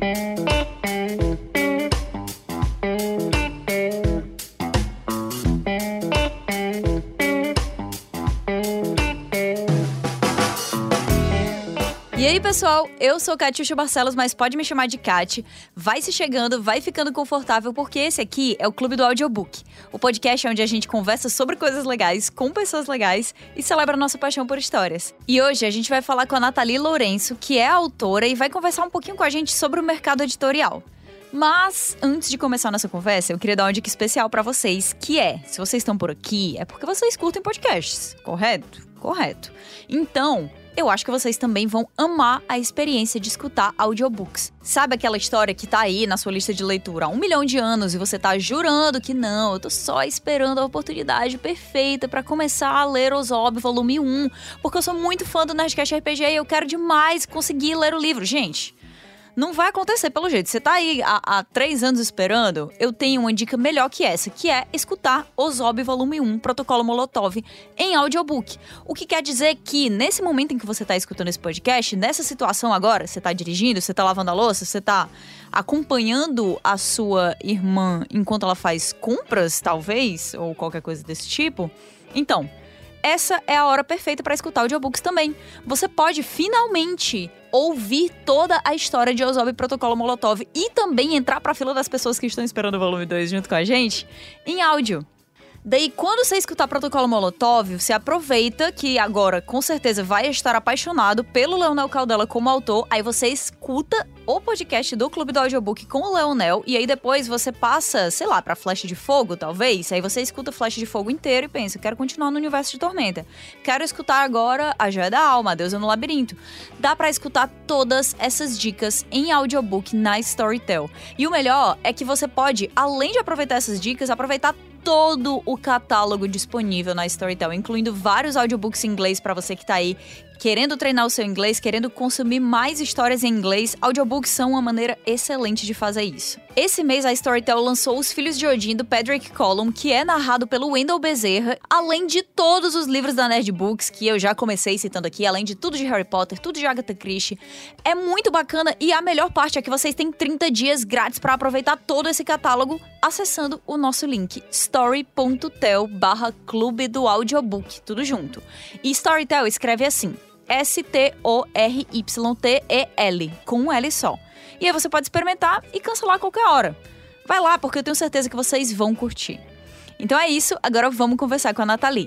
E aí, pessoal, eu sou Catiuxa Barcelos, mas pode me chamar de Cati. Vai se chegando, vai ficando confortável, porque esse aqui é o Clube do Audiobook. O podcast onde a gente conversa sobre coisas legais, com pessoas legais e celebra a nossa paixão por histórias. E hoje a gente vai falar com a Nathalie Lourenço, que é autora e vai conversar um pouquinho com a gente sobre o mercado editorial. Mas, antes de começar a nossa conversa, eu queria dar uma dica especial pra vocês, que é, se vocês estão por aqui, é porque vocês curtem podcasts, correto? Correto. Então, eu acho que vocês também vão amar a experiência de escutar audiobooks. Sabe aquela história que tá aí na sua lista de leitura há 1 milhão de anos e você tá jurando que não, eu tô só esperando a oportunidade perfeita pra começar a ler Ozob volume 1, porque eu sou muito fã do Nerdcast RPG e eu quero demais conseguir ler o livro. Gente, não vai acontecer pelo jeito. Você tá aí há 3 anos esperando, eu tenho uma dica melhor que essa, que é escutar Ozob volume 1, Protocolo Molotov, em audiobook. O que quer dizer que, nesse momento em que você tá escutando esse podcast, nessa situação agora, você tá dirigindo, você tá lavando a louça, você tá acompanhando a sua irmã enquanto ela faz compras, talvez, ou qualquer coisa desse tipo, então, essa é a hora perfeita para escutar audiobooks também. Você pode finalmente ouvir toda a história de Ozob e Protocolo Molotov e também entrar para a fila das pessoas que estão esperando o volume 2 junto com a gente em áudio. Daí, quando você escutar Protocolo Molotov, você aproveita que agora, com certeza, vai estar apaixonado pelo Leonel Caldela como autor, aí você escuta o podcast do Clube do Audiobook com o Leonel, e aí depois você passa, sei lá, pra Flecha de Fogo, talvez, aí você escuta Flecha de Fogo inteiro e pensa, quero continuar no universo de Tormenta. Quero escutar agora A Joia da Alma, A Deusa no Labirinto. Dá pra escutar todas essas dicas em audiobook na Storytel. E o melhor é que você pode, além de aproveitar essas dicas, aproveitar todo o catálogo disponível na Storytel, incluindo vários audiobooks em inglês para você que tá aí querendo treinar o seu inglês, querendo consumir mais histórias em inglês. Audiobooks são uma maneira excelente de fazer isso. Esse mês a Storytel lançou Os Filhos de Odin, do Patrick Collum, que é narrado pelo Wendell Bezerra, além de todos os livros da Nerd Books, que eu já comecei citando aqui, além de tudo de Harry Potter, tudo de Agatha Christie. É muito bacana e a melhor parte é que vocês têm 30 dias grátis para aproveitar todo esse catálogo acessando o nosso link story.tel/clube do audiobook, tudo junto. E Storytel escreve assim, STORYTEL, com um L só. E aí você pode experimentar e cancelar a qualquer hora. Vai lá, porque eu tenho certeza que vocês vão curtir. Então é isso, agora vamos conversar com a Nathalie.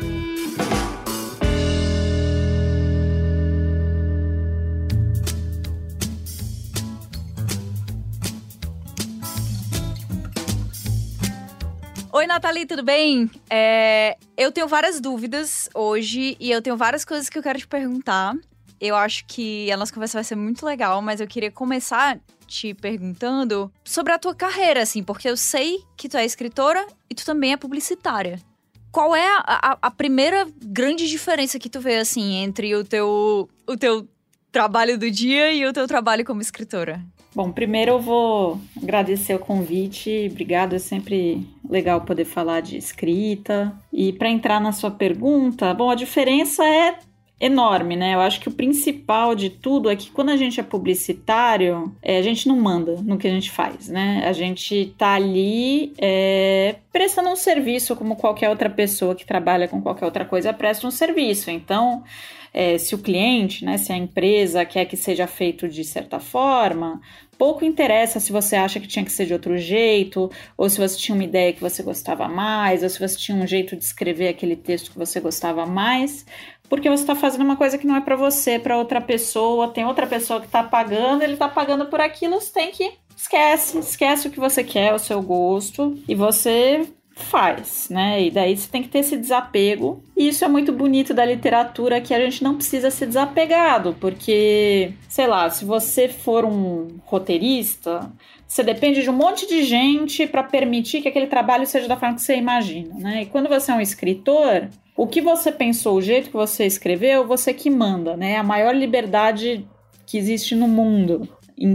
Oi, Nathalie, tudo bem? Eu tenho várias dúvidas hoje e eu tenho várias coisas que eu quero te perguntar. Eu acho que a nossa conversa vai ser muito legal, mas eu queria começar te perguntando sobre a tua carreira, assim, porque eu sei que tu é escritora e tu também é publicitária. Qual é a primeira grande diferença que tu vê, assim, entre o teu trabalho do dia e o teu trabalho como escritora? Bom, primeiro eu vou agradecer o convite, obrigado, é sempre legal poder falar de escrita. E para entrar na sua pergunta, bom, a diferença é enorme, né? Eu acho que o principal de tudo é que quando a gente é publicitário, a gente não manda no que a gente faz, né? A gente tá ali prestando um serviço como qualquer outra pessoa que trabalha com qualquer outra coisa presta um serviço. Então, se o cliente, né, se a empresa quer que seja feito de certa forma, pouco interessa se você acha que tinha que ser de outro jeito, ou se você tinha uma ideia que você gostava mais, ou se você tinha um jeito de escrever aquele texto que você gostava mais, porque você está fazendo uma coisa que não é para você, é para outra pessoa, tem outra pessoa que está pagando, ele está pagando por aquilo, você tem que esquece o que você quer, o seu gosto, e você faz, né? E daí você tem que ter esse desapego. E isso é muito bonito da literatura, que a gente não precisa ser desapegado, porque, sei lá, se você for um roteirista, você depende de um monte de gente para permitir que aquele trabalho seja da forma que você imagina, né? E quando você é um escritor, o que você pensou, o jeito que você escreveu, você que manda, né? A maior liberdade que existe no mundo.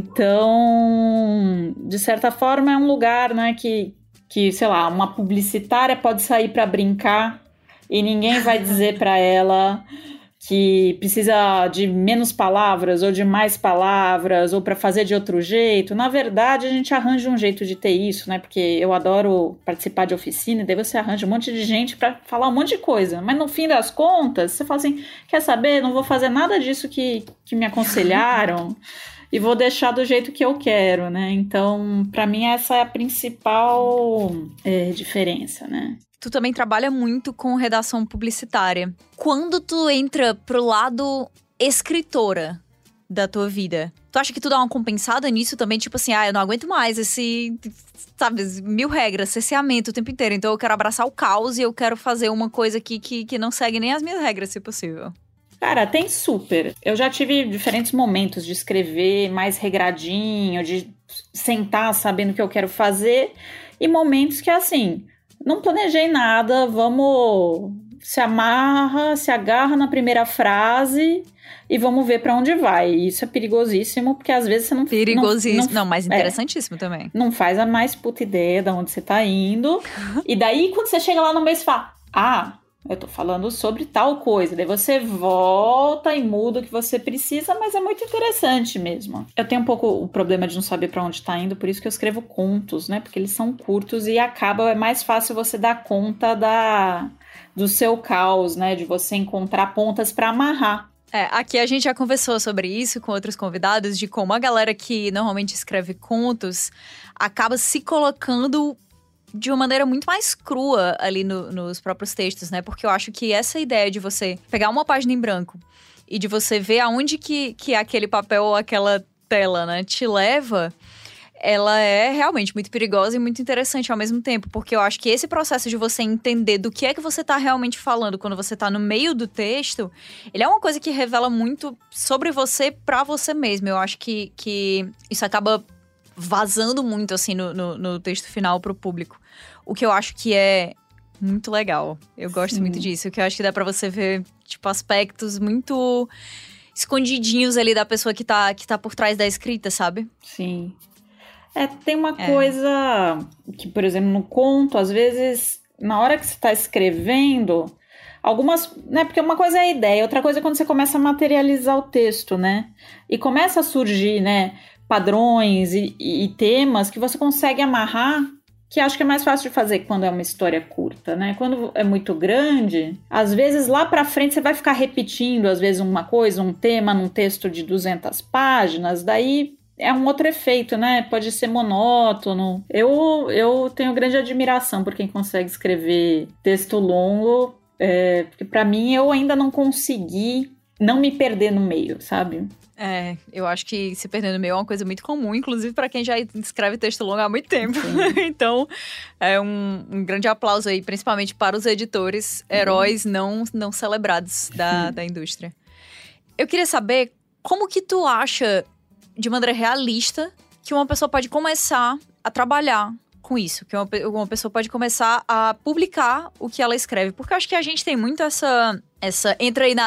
Então, de certa forma, é um lugar, né, que, sei lá, uma publicitária pode sair para brincar e ninguém vai dizer para ela que precisa de menos palavras ou de mais palavras ou para fazer de outro jeito. Na verdade, a gente arranja um jeito de ter isso, né? Porque eu adoro participar de oficina, e daí você arranja um monte de gente para falar um monte de coisa. Mas no fim das contas, você fala assim, quer saber? Não vou fazer nada disso que me aconselharam e vou deixar do jeito que eu quero, né? Então, para mim, essa é a principal diferença, né? Tu também trabalha muito com redação publicitária. Quando tu entra pro lado escritora da tua vida, tu acha que tu dá uma compensada nisso também? Tipo assim, eu não aguento mais esse, sabe, 1000 regras, cerceamento o tempo inteiro. Então eu quero abraçar o caos e eu quero fazer uma coisa aqui que não segue nem as minhas regras, se possível. Cara, tem super. Eu já tive diferentes momentos de escrever mais regradinho, de sentar sabendo o que eu quero fazer, e momentos que, assim, não planejei nada, vamos, se agarra na primeira frase e vamos ver pra onde vai. Isso é perigosíssimo, porque às vezes você não... Perigosíssimo. Não, mas interessantíssimo também. Não faz a mais puta ideia de onde você tá indo. E daí, quando você chega lá no meio, você fala, eu tô falando sobre tal coisa. Daí você volta e muda o que você precisa, mas é muito interessante mesmo. Eu tenho um pouco o problema de não saber pra onde tá indo, por isso que eu escrevo contos, né? Porque eles são curtos e é mais fácil você dar conta do seu caos, né? De você encontrar pontas pra amarrar. Aqui a gente já conversou sobre isso com outros convidados, de como a galera que normalmente escreve contos acaba se colocando de uma maneira muito mais crua ali nos próprios textos, né? Porque eu acho que essa ideia de você pegar uma página em branco e de você ver aonde que aquele papel ou aquela tela, né, te leva, ela é realmente muito perigosa e muito interessante ao mesmo tempo. Porque eu acho que esse processo de você entender do que é que você tá realmente falando quando você tá no meio do texto, ele é uma coisa que revela muito sobre você pra você mesmo. Eu acho que isso acaba vazando muito, assim, no texto final pro público. O que eu acho que é muito legal. Eu gosto muito disso. O que eu acho que dá pra você ver, tipo, aspectos muito escondidinhos ali da pessoa que tá por trás da escrita, sabe? Sim. Tem uma coisa que, por exemplo, no conto, às vezes, na hora que você tá escrevendo, algumas, né, porque uma coisa é a ideia, outra coisa é quando você começa a materializar o texto, né? E começa a surgir, né, padrões e temas que você consegue amarrar, que acho que é mais fácil de fazer quando é uma história curta, né? Quando é muito grande, às vezes lá pra frente você vai ficar repetindo, às vezes uma coisa, um tema num texto de 200 páginas, daí é um outro efeito, né? Pode ser monótono. Eu tenho grande admiração por quem consegue escrever texto longo, porque pra mim eu ainda não consegui não me perder no meio, sabe? Eu acho que se perder no meio é uma coisa muito comum, inclusive para quem já escreve texto longo há muito tempo. Então, é um grande aplauso aí, principalmente para os editores, heróis não celebrados da indústria. Eu queria saber como que tu acha, de maneira realista, que uma pessoa pode começar a trabalhar com isso, que uma pessoa pode começar a publicar o que ela escreve. Porque eu acho que a gente tem muito essa entra aí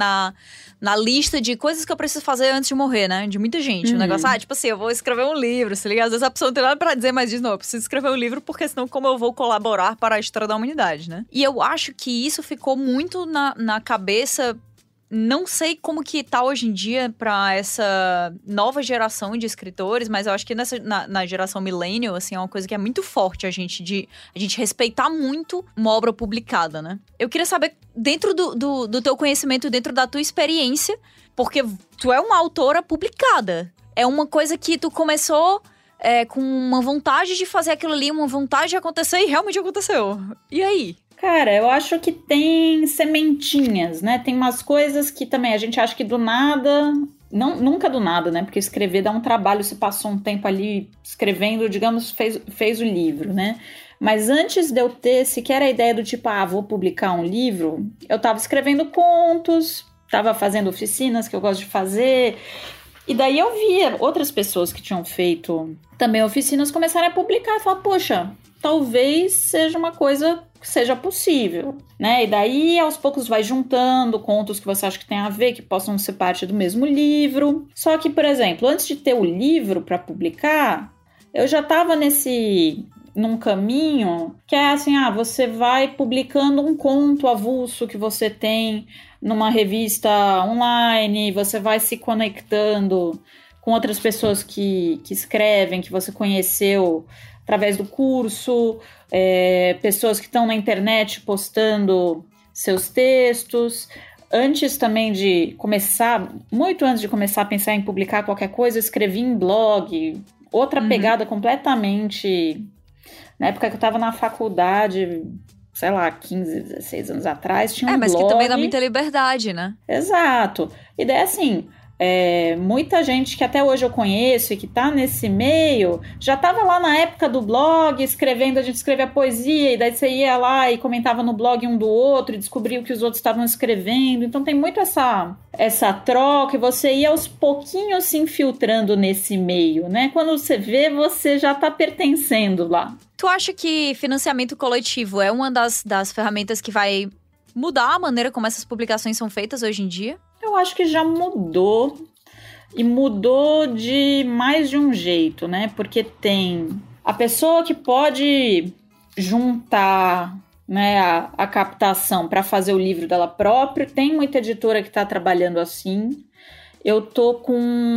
na lista de coisas que eu preciso fazer antes de morrer, né? De muita gente. O negócio, tipo assim, eu vou escrever um livro, se liga? Às vezes a pessoa não tem nada pra dizer, mas diz, não, eu preciso escrever um livro porque senão como eu vou colaborar para a história da humanidade, né? E eu acho que isso ficou muito na cabeça. Não sei como que tá hoje em dia pra essa nova geração de escritores, mas eu acho que na geração millennial, assim, é uma coisa que é muito forte a gente respeitar muito uma obra publicada, né? Eu queria saber, dentro do teu conhecimento, dentro da tua experiência, porque tu é uma autora publicada. É uma coisa que tu começou com uma vontade de fazer aquilo ali, uma vontade de acontecer e realmente aconteceu. E aí? Cara, eu acho que tem sementinhas, né? Tem umas coisas que também a gente acha que do nada... Nunca do nada, né? Porque escrever dá um trabalho, você passou um tempo ali escrevendo, digamos, fez o livro, né? Mas antes de eu ter sequer a ideia do tipo, vou publicar um livro, eu tava escrevendo contos, tava fazendo oficinas que eu gosto de fazer... E daí eu via outras pessoas que tinham feito também oficinas começarem a publicar e falar, poxa, talvez seja uma coisa que seja possível, né? E daí aos poucos vai juntando contos que você acha que tem a ver, que possam ser parte do mesmo livro. Só que, por exemplo, antes de ter o livro para publicar, eu já estava num caminho que é assim, você vai publicando um conto avulso que você tem numa revista online, você vai se conectando com outras pessoas que escrevem, que você conheceu através do curso, pessoas que estão na internet postando seus textos. Antes também de começar, muito antes de começar a pensar em publicar qualquer coisa, eu escrevi em blog, outra pegada completamente. Na época que eu estava na faculdade, sei lá, 15, 16 anos atrás, tinha um blog. Mas que também dá muita liberdade, né? Exato. E daí, assim, muita gente que até hoje eu conheço e que tá nesse meio, já tava lá na época do blog, escrevendo, a gente escrevia poesia, e daí você ia lá e comentava no blog um do outro, e descobria o que os outros estavam escrevendo. Então tem muito essa troca, e você ia aos pouquinhos se infiltrando nesse meio, né? Quando você vê, você já tá pertencendo lá. Tu acha que financiamento coletivo é uma das ferramentas que vai mudar a maneira como essas publicações são feitas hoje em dia? Eu acho que já mudou, e mudou de mais de um jeito, né? Porque tem a pessoa que pode juntar, né, a captação para fazer o livro dela própria. Tem muita editora que está trabalhando assim. Eu tô com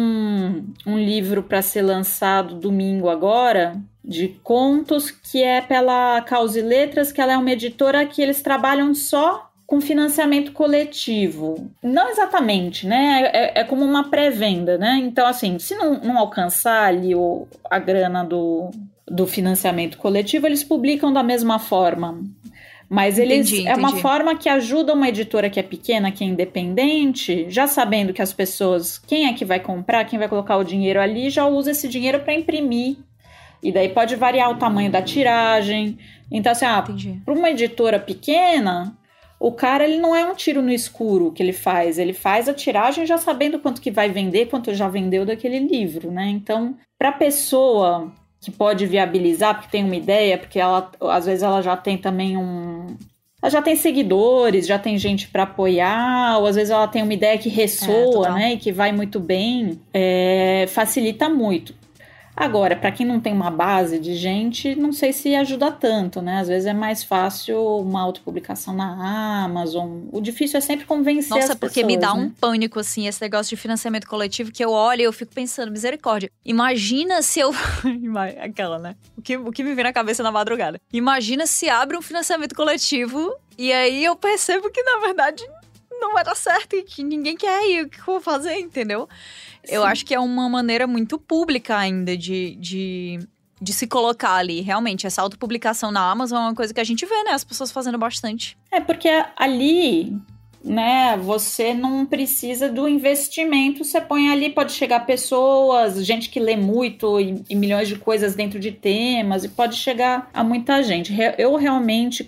um livro para ser lançado domingo agora, de contos, que é pela Causa e Letras, que ela é uma editora que eles trabalham só com financiamento coletivo. Não exatamente, né? É como uma pré-venda, né? Então, assim, se não alcançar ali a grana do financiamento coletivo, eles publicam da mesma forma. Mas Entendi. É uma forma que ajuda uma editora que é pequena, que é independente, já sabendo que as pessoas, quem é que vai comprar, quem vai colocar o dinheiro ali, já usa esse dinheiro para imprimir. E daí pode variar o tamanho da tiragem. Então, assim, para uma editora pequena, o cara, ele não é um tiro no escuro que ele faz a tiragem já sabendo quanto que vai vender, quanto já vendeu daquele livro, né? Então, para a pessoa que pode viabilizar, porque tem uma ideia, porque às vezes ela já tem também ela já tem seguidores, já tem gente para apoiar, ou às vezes ela tem uma ideia que ressoa, né? E que vai muito bem, facilita muito. Agora, para quem não tem uma base de gente, não sei se ajuda tanto, né? Às vezes é mais fácil uma autopublicação na Amazon. O difícil é sempre convencer as pessoas. Nossa, porque me dá um pânico, assim, esse negócio de financiamento coletivo, que eu olho e eu fico pensando, misericórdia. Imagina se eu... Aquela, né? O que me vem na cabeça na madrugada. Imagina se abre um financiamento coletivo e aí eu percebo que, na verdade, não vai dar certo e que ninguém quer ir. O que eu vou fazer, entendeu? Eu acho que é uma maneira muito pública ainda de se colocar ali. Realmente, essa autopublicação na Amazon é uma coisa que a gente vê, né? As pessoas fazendo bastante. Porque ali, né, você não precisa do investimento. Você põe ali, pode chegar pessoas, gente que lê muito e milhões de coisas dentro de temas, e pode chegar a muita gente. Eu realmente,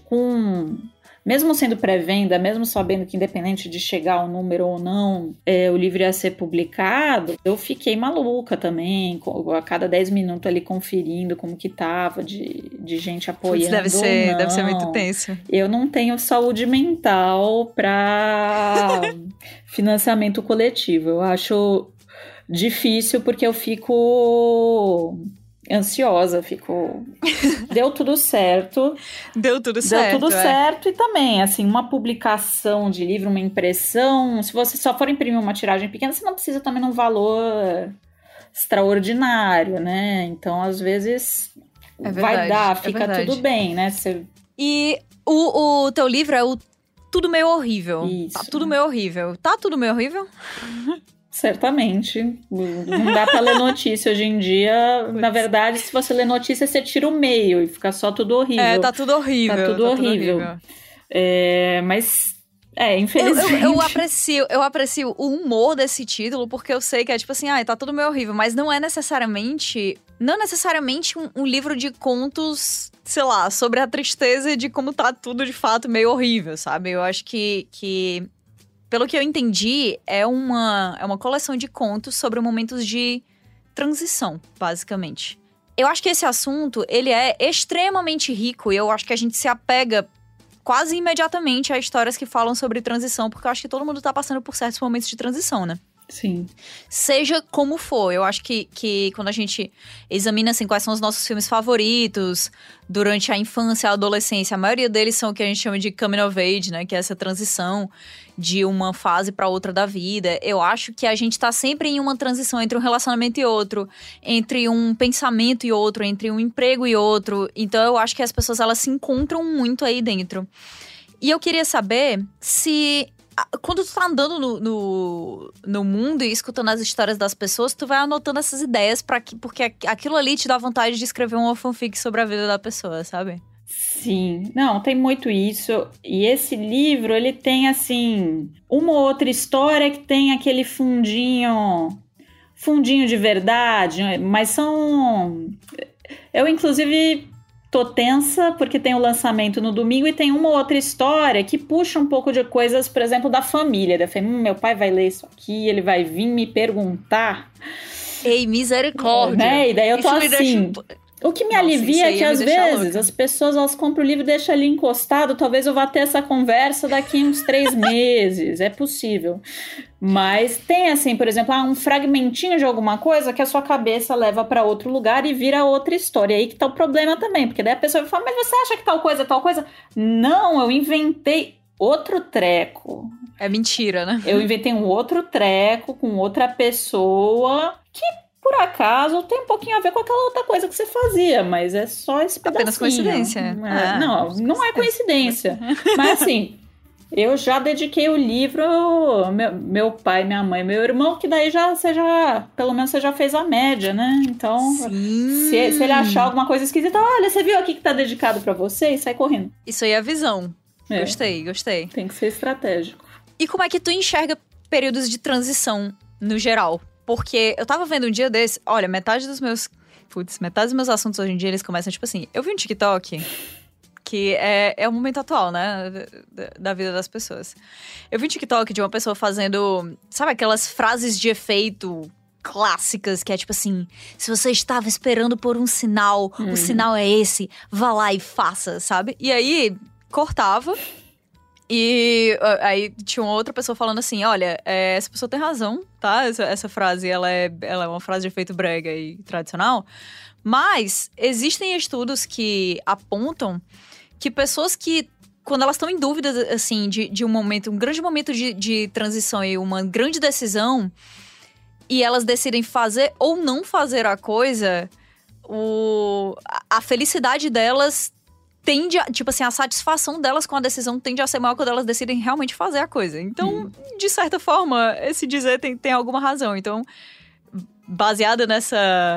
mesmo sendo pré-venda, mesmo sabendo que independente de chegar ao número ou não, o livro ia ser publicado, eu fiquei maluca também, a cada 10 minutos ali conferindo como que tava de gente apoiando. Deve ser muito tenso. Eu não tenho saúde mental para financiamento coletivo. Eu acho difícil porque eu fico ansiosa, deu tudo certo. Deu tudo certo. E também, assim, uma publicação de livro, uma impressão, se você só for imprimir uma tiragem pequena, você não precisa também de um valor extraordinário, né? Então, às vezes, vai dar, fica tudo bem, né? E o teu livro é o Tudo Meio Horrível. Isso. Tá tudo meio horrível. Tá tudo meio horrível? Certamente. Não dá pra ler notícia hoje em dia. Na verdade, se você ler notícia, você tira o meio e fica só tudo horrível. Tá tudo horrível. Tá tudo horrível. Mas, infelizmente... Eu aprecio o humor desse título, porque eu sei que é tipo assim, tá tudo meio horrível. Mas não necessariamente um livro de contos, sei lá, sobre a tristeza de como tá tudo de fato meio horrível, sabe? Eu acho que pelo que eu entendi, é uma coleção de contos sobre momentos de transição, basicamente. Eu acho que esse assunto, ele é extremamente rico e eu acho que a gente se apega quase imediatamente a histórias que falam sobre transição, porque eu acho que todo mundo tá passando por certos momentos de transição, né? Sim. Seja como for, eu acho que quando a gente examina assim, quais são os nossos filmes favoritos durante a infância e a adolescência, a maioria deles são o que a gente chama de coming of age, né? Que é essa transição de uma fase para outra da vida. Eu acho que a gente tá sempre em uma transição entre um relacionamento e outro, entre um pensamento e outro, entre um emprego e outro. Então eu acho que as pessoas, elas se encontram muito aí dentro. E eu queria saber se... Quando tu tá andando no mundo e escutando as histórias das pessoas, tu vai anotando essas ideias porque aquilo ali te dá vontade de escrever uma fanfic sobre a vida da pessoa, sabe? Sim. Não, tem muito isso. E esse livro, ele tem, assim, uma ou outra história que tem aquele fundinho de verdade, mas são... Eu, inclusive... Tô tensa porque tem o lançamento no domingo e tem uma outra história que puxa um pouco de coisas, por exemplo, da família. Da família, meu pai vai ler isso aqui, ele vai vir me perguntar. Ei, misericórdia. Né? E daí eu tô assim... O que me alivia é que às vezes as pessoas, elas compram o livro e deixam ali encostado. Talvez eu vá ter essa conversa daqui uns 3 meses. É possível. Mas tem assim, por exemplo, um fragmentinho de alguma coisa que a sua cabeça leva para outro lugar e vira outra história. E aí que tá o problema também. Porque daí a pessoa fala, mas você acha que tal coisa? Não, eu inventei outro treco. É mentira, né? Eu inventei um outro treco com outra pessoa que... Por acaso, tem um pouquinho a ver com aquela outra coisa que você fazia, mas é só esse pedacinho. Apenas coincidência. Não é coincidência. Mas assim, eu já dediquei o livro meu pai, minha mãe, meu irmão, que daí pelo menos você já fez a média, né? Então, se ele achar alguma coisa esquisita, olha, você viu aqui que tá dedicado pra você e sai correndo. Isso aí é a visão. Gostei. Tem que ser estratégico. E como é que tu enxerga períodos de transição no geral? Porque eu tava vendo um dia desse, olha, metade dos meus assuntos hoje em dia, eles começam tipo assim, eu vi um TikTok, que é o momento atual, né, da vida das pessoas. Eu vi um TikTok de uma pessoa fazendo, sabe aquelas frases de efeito clássicas, que é tipo assim, se você estava esperando por um sinal, o sinal é esse, vá lá e faça, sabe? E aí, cortava... E aí tinha uma outra pessoa falando assim, olha, essa pessoa tem razão, tá? Essa frase, ela é uma frase de efeito brega e tradicional. Mas existem estudos que apontam que pessoas que, quando elas estão em dúvida, assim, de um grande momento de transição e uma grande decisão, e elas decidem fazer ou não fazer a coisa, a felicidade delas... tende a, tipo assim, a satisfação delas com a decisão tende a ser maior quando elas decidem realmente fazer a coisa. Então, de certa forma, esse dizer tem alguma razão. Então, baseada nesse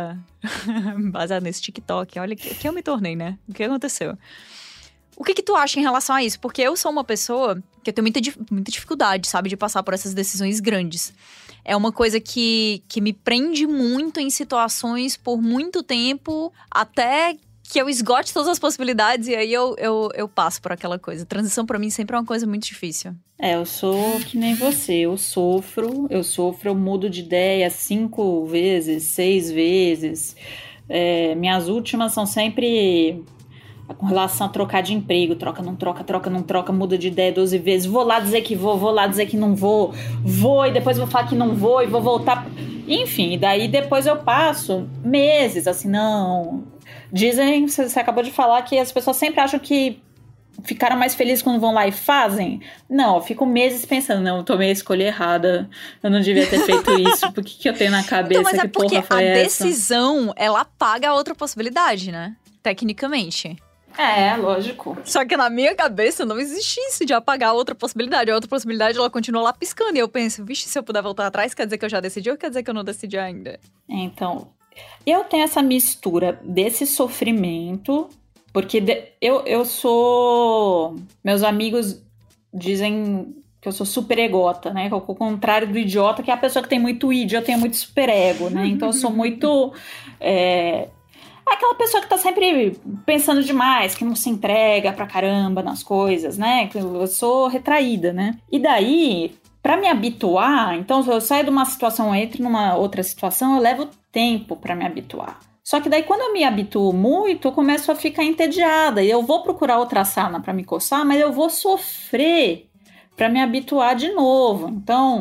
TikTok, olha que eu me tornei, né? O que aconteceu? O que tu acha em relação a isso? Porque eu sou uma pessoa que eu tenho muita dificuldade, sabe? De passar por essas decisões grandes. É uma coisa que me prende muito em situações por muito tempo, até... que eu esgote todas as possibilidades e aí eu passo por aquela coisa. Transição pra mim sempre é uma coisa muito difícil. Eu sou que nem você, eu sofro, eu mudo de ideia 5 vezes, 6 vezes. Minhas últimas são sempre com relação a trocar de emprego, troca, não troca, muda de ideia 12 vezes, vou lá dizer que vou lá dizer que não vou e depois vou falar que não vou e vou voltar. Enfim, daí depois eu passo meses assim, não... Dizem, você acabou de falar que as pessoas sempre acham que ficaram mais felizes quando vão lá e fazem. Não, eu fico meses pensando, não, eu tomei a escolha errada, eu não devia ter feito isso, por que eu tenho na cabeça então, mas que porra foi essa? A decisão, ela apaga a outra possibilidade, né? Tecnicamente. Lógico. Só que na minha cabeça não existe isso de apagar a outra possibilidade. A outra possibilidade, ela continua lá piscando. E eu penso, vixe, se eu puder voltar atrás, quer dizer que eu já decidi ou quer dizer que eu não decidi ainda? Então... Eu tenho essa mistura desse sofrimento, porque eu sou... Meus amigos dizem que eu sou super egota, né? Que é o contrário do idiota, que é a pessoa que tem muito id, eu tenho muito super ego, né? Então eu sou muito... aquela pessoa que tá sempre pensando demais, que não se entrega pra caramba nas coisas, né? Eu sou retraída, né? E daí... Pra me habituar, então se eu saio de uma situação e entro numa outra situação, eu levo tempo pra me habituar. Só que daí quando eu me habituo muito, eu começo a ficar entediada e eu vou procurar outra sarna pra me coçar, mas eu vou sofrer pra me habituar de novo. Então,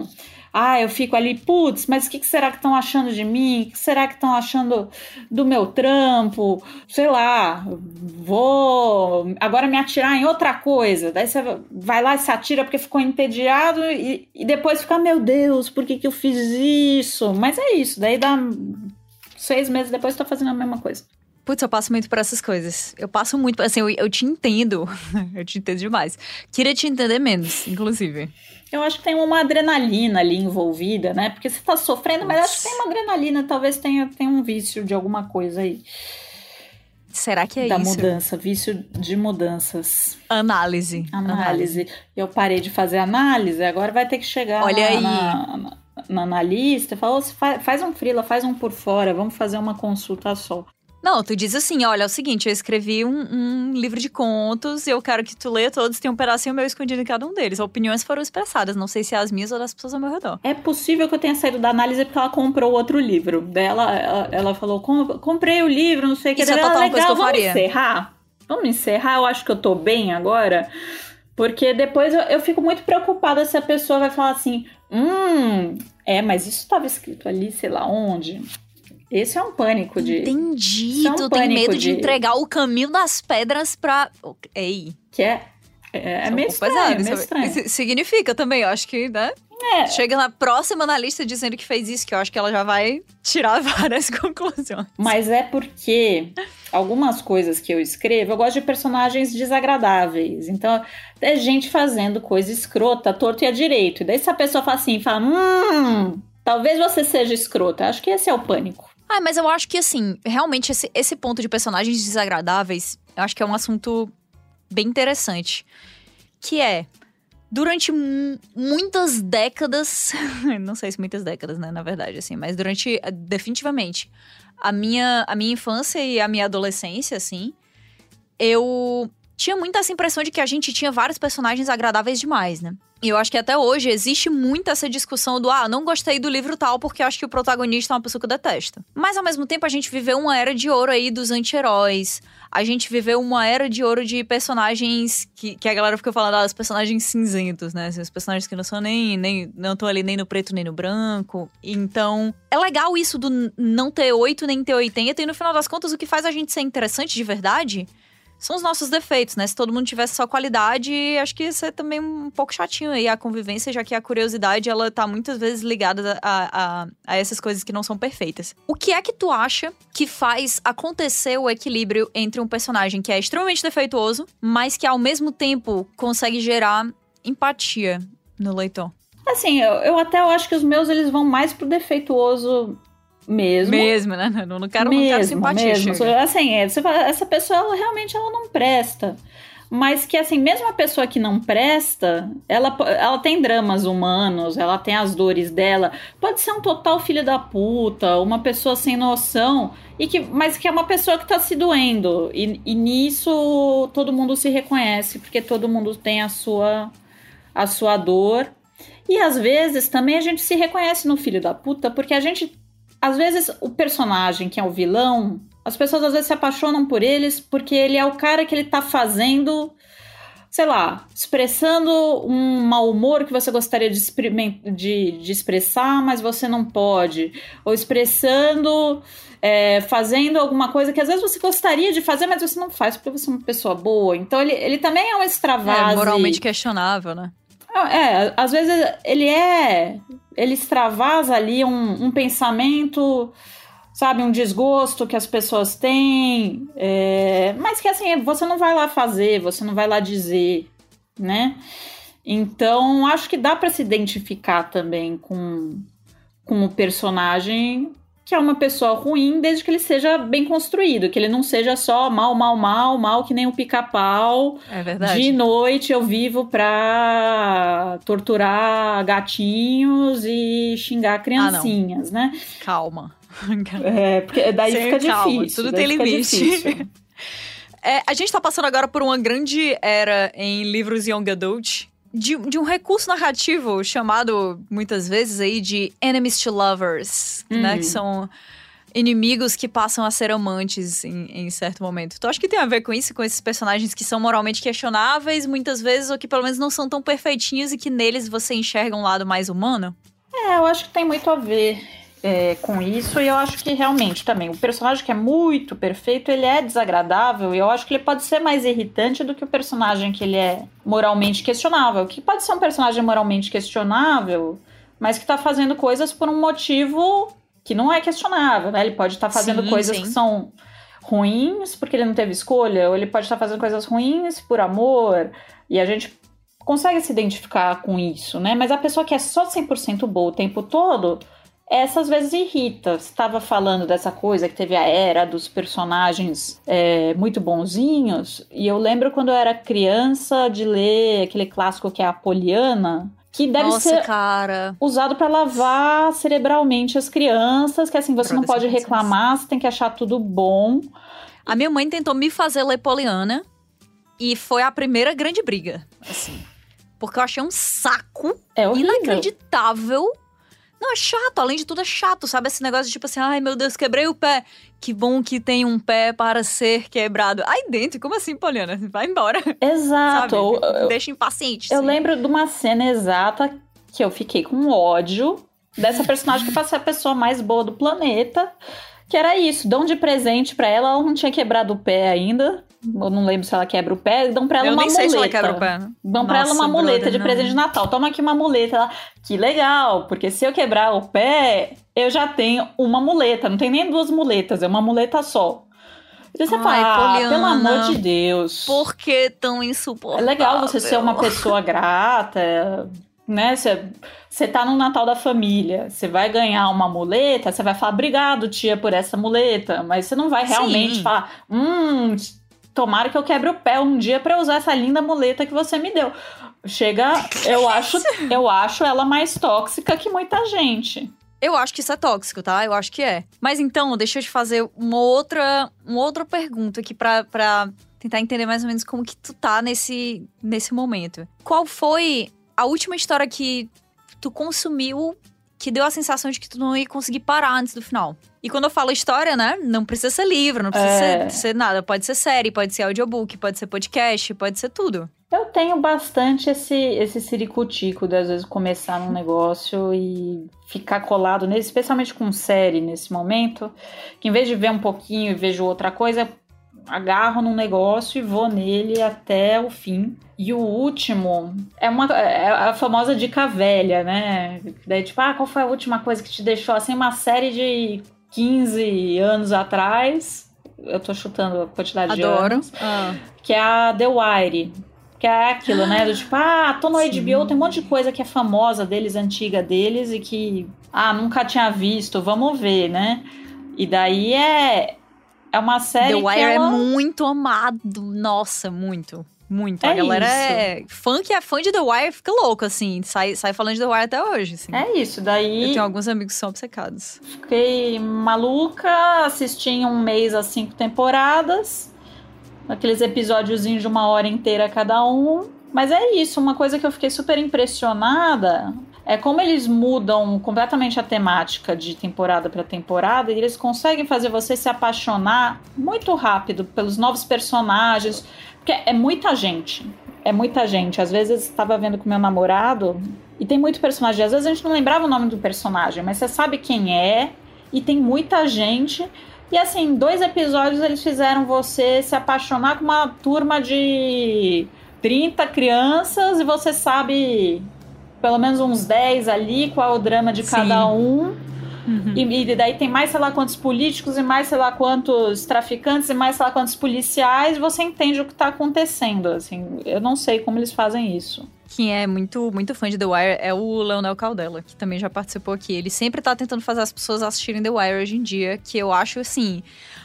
eu fico ali, putz, mas o que será que estão achando de mim? O que será que estão achando do meu trampo? Sei lá, vou agora me atirar em outra coisa. Daí você vai lá e se atira porque ficou entediado e depois fica, meu Deus, por que eu fiz isso? Mas é isso, daí dá 6 meses depois eu tô fazendo a mesma coisa. Putz, eu passo muito por essas coisas. Eu passo muito, assim, eu te entendo. Eu te entendo demais. Queria te entender menos, inclusive. Eu acho que tem uma adrenalina ali envolvida, né? Porque você tá sofrendo, mas acho que tem uma adrenalina. Talvez tenha um vício de alguma coisa aí. Será que é da isso? Da mudança, vício de mudanças. Análise. Eu parei de fazer análise, agora vai ter que chegar na analista e falar, faz um freela, faz um por fora, vamos fazer uma consulta só. Não, tu diz assim, olha, é o seguinte, eu escrevi um livro de contos e eu quero que tu leia todos, tem um pedacinho meu escondido em cada um deles. Opiniões foram expressadas, não sei se é as minhas ou das pessoas ao meu redor. É possível que eu tenha saído da análise porque ela comprou outro livro. Daí ela falou, comprei o livro, não sei o que. Isso é total uma coisa que eu faria. Vamos encerrar, eu acho que eu tô bem agora. Porque depois eu fico muito preocupada se a pessoa vai falar assim, mas isso estava escrito ali, sei lá onde... Esse é um pânico de... Entendi, tu tem medo de entregar o caminho das pedras pra... Ei. Que é meio estranho, é meio estranho. Significa também, eu acho que, né? Chega na próxima analista dizendo que fez isso, que eu acho que ela já vai tirar várias conclusões. Mas é porque algumas coisas que eu escrevo, eu gosto de personagens desagradáveis. Então, é gente fazendo coisa escrota, torto e à direito. E daí se a pessoa fala assim, talvez você seja escrota. Acho que esse é o pânico. Mas eu acho que, assim, realmente esse ponto de personagens desagradáveis, eu acho que é um assunto bem interessante. Que é, durante muitas décadas, não sei se muitas décadas, né, na verdade, assim, mas definitivamente, a minha infância e a minha adolescência, assim, eu tinha muito essa impressão de que a gente tinha vários personagens agradáveis demais, né? E eu acho que até hoje existe muito essa discussão do não gostei do livro tal porque acho que o protagonista é uma pessoa que eu detesto. Mas ao mesmo tempo a gente viveu uma era de ouro aí dos anti-heróis. A gente viveu uma era de ouro de personagens que a galera fica falando, os personagens cinzentos, né? Os personagens que não são não estão ali nem no preto nem no branco. Então, é legal isso do não ter 8 nem ter 80 e no final das contas o que faz a gente ser interessante de verdade são os nossos defeitos, né? Se todo mundo tivesse só qualidade, acho que ia ser também um pouco chatinho aí a convivência, já que a curiosidade, ela tá muitas vezes ligada a essas coisas que não são perfeitas. O que é que tu acha que faz acontecer o equilíbrio entre um personagem que é extremamente defeituoso, mas que ao mesmo tempo consegue gerar empatia no leitor? Assim, eu acho que os meus, eles vão mais pro defeituoso mesmo, né? Não quero simpatia. Assim, você fala, essa pessoa, ela realmente não presta. Mas que, assim, mesmo a pessoa que não presta, ela tem dramas humanos, ela tem as dores dela. Pode ser um total filho da puta, uma pessoa sem noção, mas que é uma pessoa que tá se doendo. E nisso todo mundo se reconhece, porque todo mundo tem a sua dor. E às vezes também a gente se reconhece no filho da puta, porque às vezes, o personagem que é o vilão, as pessoas às vezes se apaixonam por eles porque ele é o cara que ele tá fazendo, sei lá, expressando um mau humor que você gostaria de expressar, mas você não pode. Ou fazendo alguma coisa que às vezes você gostaria de fazer, mas você não faz porque você é uma pessoa boa. Então, ele também é um extravase. Moralmente questionável, né? Às vezes ele extravasa ali um pensamento, sabe, um desgosto que as pessoas têm, mas que assim, você não vai lá fazer, você não vai lá dizer, né? Então, acho que dá para se identificar também com o personagem que é uma pessoa ruim, desde que ele seja bem construído, que ele não seja só mal, que nem um pica-pau. É verdade. De noite eu vivo pra torturar gatinhos e xingar criancinhas, né? Calma. Porque daí fica difícil. Tudo tem limite. A gente tá passando agora por uma grande era em livros young adult, de um recurso narrativo chamado, muitas vezes, aí de enemies to lovers, né? Que são inimigos que passam a ser amantes em certo momento. Tu acha que tem a ver com isso? Com esses personagens que são moralmente questionáveis, muitas vezes, ou que pelo menos não são tão perfeitinhos e que neles você enxerga um lado mais humano? Eu acho que tem muito a ver com isso, e eu acho que realmente também o personagem que é muito perfeito, ele é desagradável, e eu acho que ele pode ser mais irritante do que o personagem que ele é moralmente questionável, que pode ser um personagem moralmente questionável, mas que tá fazendo coisas por um motivo que não é questionável, né? Ele pode estar fazendo coisas que são ruins porque ele não teve escolha, ou ele pode estar fazendo coisas ruins por amor, e a gente consegue se identificar com isso, né? Mas a pessoa que é só 100% boa o tempo todo, essa às vezes irrita. Você estava falando dessa coisa que teve a era dos personagens muito bonzinhos, e eu lembro quando eu era criança de ler aquele clássico que é a Poliana, que deve ser usado para lavar cerebralmente as crianças, que assim, você não pode reclamar, você tem que achar tudo bom. A minha mãe tentou me fazer ler Poliana, e foi a primeira grande briga, assim. Porque eu achei um saco inacreditável. Não, é chato, além de tudo é chato, sabe? Esse negócio de tipo assim, ai meu Deus, quebrei o pé. Que bom que tem um pé para ser quebrado. Aí dentro, como assim, Poliana? Vai embora. Exato. Deixa impaciente. Eu lembro de uma cena exata que eu fiquei com ódio dessa personagem que passou a pessoa mais boa do planeta. Que era isso, dão de presente pra ela, ela não tinha quebrado o pé ainda. Eu não lembro se ela quebra o pé, dão pra ela uma muleta. Eu nem sei se ela quebra o pé. Dão pra ela uma muleta de presente de Natal. Toma aqui uma muleta. Ela, que legal, porque se eu quebrar o pé, eu já tenho uma muleta. Não tem nem duas muletas, é uma muleta só. E você fala, Poliana, pelo amor de Deus. Por que tão insuportável? É legal você ser uma pessoa grata, né? Você tá no Natal da família, você vai ganhar uma muleta, você vai falar, obrigado, tia, por essa muleta. Mas você não vai realmente falar, tomara que eu quebre o pé um dia pra eu usar essa linda muleta que você me deu. Eu acho ela mais tóxica que muita gente. Eu acho que isso é tóxico, tá? Eu acho que é. Mas então, deixa eu te fazer uma outra pergunta aqui pra tentar entender mais ou menos como que tu tá nesse momento. Qual foi a última história que tu consumiu que deu a sensação de que tu não ia conseguir parar antes do final? E quando eu falo história, né? Não precisa ser livro, não precisa ser nada. Pode ser série, pode ser audiobook, pode ser podcast, pode ser tudo. Eu tenho bastante esse ciricutico de, às vezes, começar num negócio e ficar colado nele, especialmente com série nesse momento, que em vez de ver um pouquinho e vejo outra coisa, agarro num negócio e vou nele até o fim. E o último é a famosa dica velha, né? Daí, tipo, qual foi a última coisa que te deixou, assim, uma série de 15 anos atrás, eu tô chutando a quantidade de anos, que é a The Wire, que é aquilo, né, do tipo, tô no HBO, tem um monte de coisa que é famosa deles, antiga deles, e que, nunca tinha visto, vamos ver, né, e daí é uma série The Wire que é muito amado, nossa, muito. Muito. A galera que é fã de The Wire fica louco, assim. Sai falando de The Wire até hoje, assim. É isso, daí... Eu tenho alguns amigos que são obcecados. Fiquei maluca, assisti em um mês as 5 temporadas. Aqueles episódiozinhos de 1 hora inteira cada um. Mas é isso, uma coisa que eu fiquei super impressionada é como eles mudam completamente a temática de temporada para temporada e eles conseguem fazer você se apaixonar muito rápido pelos novos personagens. Porque é muita gente. É muita gente. Às vezes eu estava vendo com meu namorado e tem muito personagem. Às vezes a gente não lembrava o nome do personagem, mas você sabe quem é e tem muita gente. E assim, 2 episódios eles fizeram você se apaixonar com uma turma de 30 crianças e você sabe pelo menos uns 10 ali, qual é o drama de cada um. Uhum. E daí tem mais sei lá quantos políticos e mais sei lá quantos traficantes e mais sei lá quantos policiais, e você entende o que tá acontecendo, assim. Eu não sei como eles fazem isso. Quem é muito, muito fã de The Wire é o Leonel Caldela, que também já participou aqui. Ele sempre tá tentando fazer as pessoas assistirem The Wire hoje em dia, que eu acho, assim,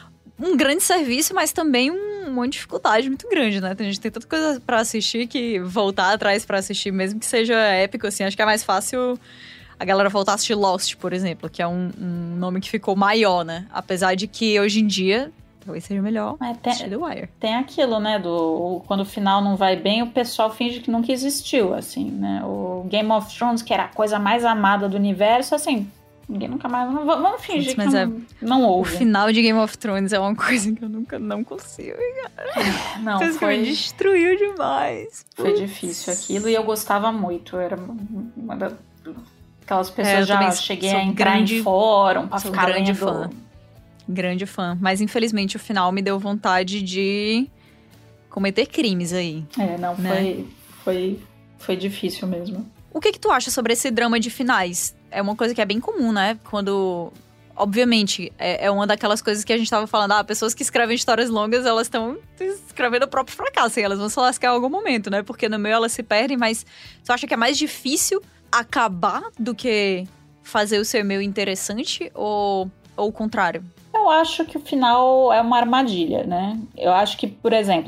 um grande serviço, mas também uma dificuldade muito grande, né? A gente tem tanta coisa pra assistir que voltar atrás pra assistir, mesmo que seja épico, assim, acho que é mais fácil a galera voltar a assistir Lost, por exemplo, que é um nome que ficou maior, né? Apesar de que hoje em dia talvez seja melhor assistir The Wire. Tem aquilo, né? Quando o final não vai bem, o pessoal finge que nunca existiu, assim, né? O Game of Thrones, que era a coisa mais amada do universo, assim, ninguém nunca mais... Vamos fingir que não houve. O final de Game of Thrones é uma coisa que eu nunca não consigo, cara. Não, me destruiu demais. Foi difícil aquilo e eu gostava muito. Era Aquelas pessoas já cheguei a entrar em fórum pra ficar lendo. Fã. Grande fã. Mas infelizmente o final me deu vontade de cometer crimes aí. Não, né? Foi difícil mesmo. O que tu acha sobre esse drama de finais? É uma coisa que é bem comum, né? Quando... Obviamente, é uma daquelas coisas que a gente tava falando. Pessoas que escrevem histórias longas, elas estão escrevendo o próprio fracasso. E elas vão se lascar em algum momento, né? Porque no meio elas se perdem. Mas tu acha que é mais difícil acabar do que fazer o seu e-mail interessante? Ou o contrário? Eu acho que o final é uma armadilha, né? Eu acho que, por exemplo,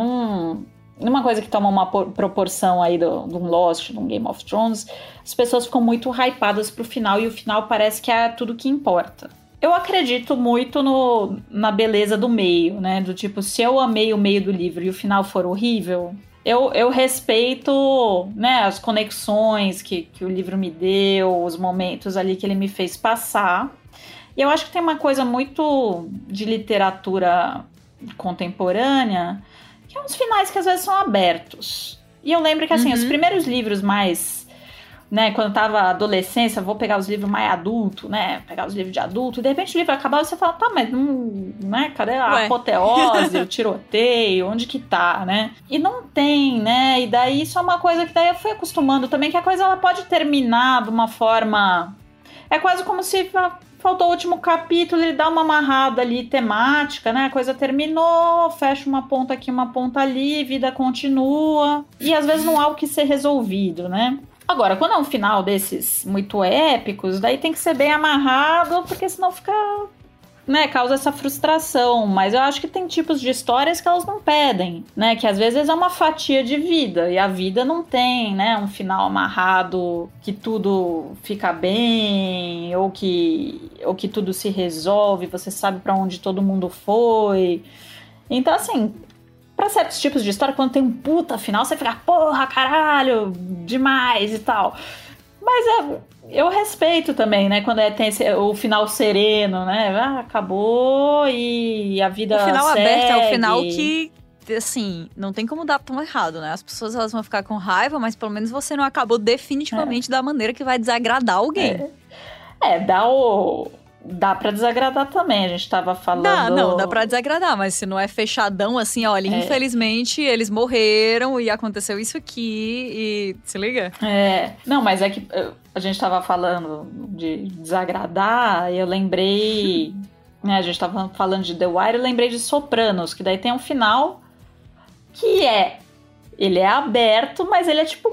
numa coisa que toma uma proporção aí de um Lost, de um Game of Thrones, as pessoas ficam muito hypadas pro final e o final parece que é tudo que importa. Eu acredito muito na beleza do meio, né? Do tipo, se eu amei o meio do livro e o final for horrível, eu respeito, né, as conexões que o livro me deu, os momentos ali que ele me fez passar. E eu acho que tem uma coisa muito de literatura contemporânea, que é uns finais que às vezes são abertos. E eu lembro que, assim, os primeiros livros mais... né, quando eu tava adolescência, vou pegar os livros mais adultos, né, pegar os livros de adulto, e de repente o livro acabava e você fala, tá, mas não, né, cadê a apoteose, o tiroteio, onde que tá, né? E não tem, né, e daí isso é uma coisa que daí eu fui acostumando também, que a coisa ela pode terminar de uma forma... É quase como se... faltou o último capítulo, ele dá uma amarrada ali temática, né? A coisa terminou, fecha uma ponta aqui, uma ponta ali, vida continua. E às vezes não há o que ser resolvido, né? Agora, quando é um final desses muito épicos, daí tem que ser bem amarrado, porque senão fica... né, causa essa frustração, mas eu acho que tem tipos de histórias que elas não pedem, né, que às vezes é uma fatia de vida, e a vida não tem, né, um final amarrado que tudo fica bem, ou que tudo se resolve, você sabe pra onde todo mundo foi. Então, assim, pra certos tipos de história, quando tem um puta final, você fica, porra, caralho, demais e tal. Mas eu respeito também, né? Quando tem o final sereno, né? Acabou e a vida segue. O final aberto é o final que, assim, não tem como dar tão errado, né? As pessoas elas vão ficar com raiva, mas pelo menos você não acabou definitivamente da maneira que vai desagradar alguém. Dá pra desagradar também, a gente tava falando... Não, dá pra desagradar, mas se não é fechadão, assim, olha, infelizmente eles morreram e aconteceu isso aqui e... Se liga? Não, mas é que a gente tava falando de desagradar e eu lembrei... né, a gente tava falando de The Wire, eu lembrei de Sopranos, que daí tem um final que ele é aberto, o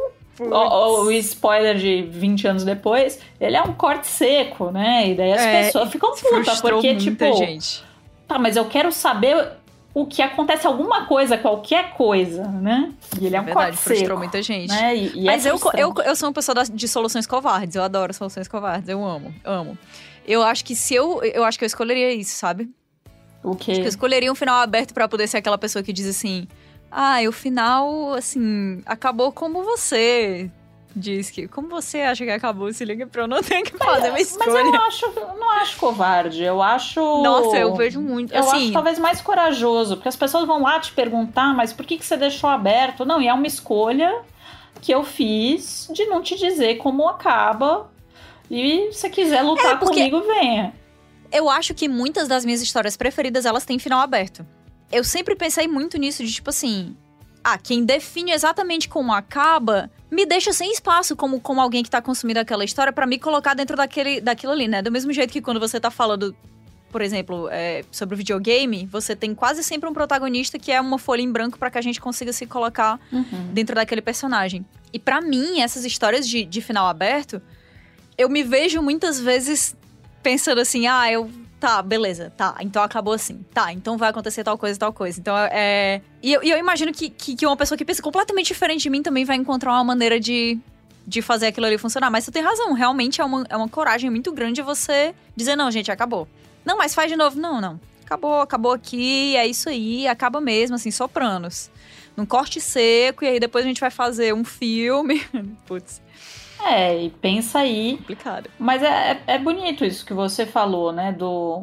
spoiler de 20 anos depois, ele é um corte seco, né? E daí as pessoas ficam putas, porque, tipo... gente. Tá, mas eu quero saber o que acontece, alguma coisa, qualquer coisa, né? E ele é um corte seco. Frustrou muita gente. Né? Mas eu sou uma pessoa de soluções covardes, eu adoro soluções covardes, eu amo. Eu acho que eu acho que eu escolheria isso, sabe? O quê? Acho que eu escolheria um final aberto pra poder ser aquela pessoa que diz assim... o final, assim, acabou como você diz que... Como você acha que acabou? Se liga pra eu não ter que fazer uma escolha. Mas eu não acho covarde. Eu acho... Nossa, eu vejo muito. Eu acho talvez mais corajoso. Porque as pessoas vão lá te perguntar, mas por que você deixou aberto? Não, e é uma escolha que eu fiz de não te dizer como acaba. E se quiser lutar comigo, venha. Eu acho que muitas das minhas histórias preferidas, elas têm final aberto. Eu sempre pensei muito nisso, de tipo assim... quem define exatamente como acaba, me deixa sem espaço como alguém que tá consumindo aquela história pra me colocar dentro daquilo ali, né? Do mesmo jeito que quando você tá falando, por exemplo, sobre o videogame, você tem quase sempre um protagonista que é uma folha em branco pra que a gente consiga se colocar dentro daquele personagem. E pra mim, essas histórias de final aberto, eu me vejo muitas vezes pensando assim, tá, beleza, tá, então acabou assim. Tá, então vai acontecer tal coisa. Então E eu imagino que uma pessoa que pensa completamente diferente de mim também vai encontrar uma maneira de fazer aquilo ali funcionar. Mas você tem razão, realmente é uma coragem muito grande você dizer, não, gente, acabou. Não, mas faz de novo. Não. Acabou aqui, é isso aí, acaba mesmo, assim, Sopranos. Num corte seco, e aí depois a gente vai fazer um filme. Putz. E pensa aí. Complicado. Mas é bonito isso que você falou, né?